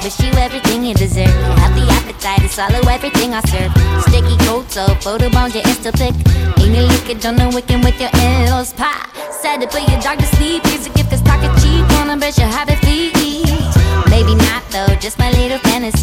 wish you everything you deserve. Have the appetite to swallow everything I serve. Sticky cold soap, photo bound your insta pic. Ain't a leakage on the wicked with your L's pie. Said to put your dog to sleep. Here's a gift cause talking cheap. Wanna bet your habit feet. Maybe not though, just my little fantasy.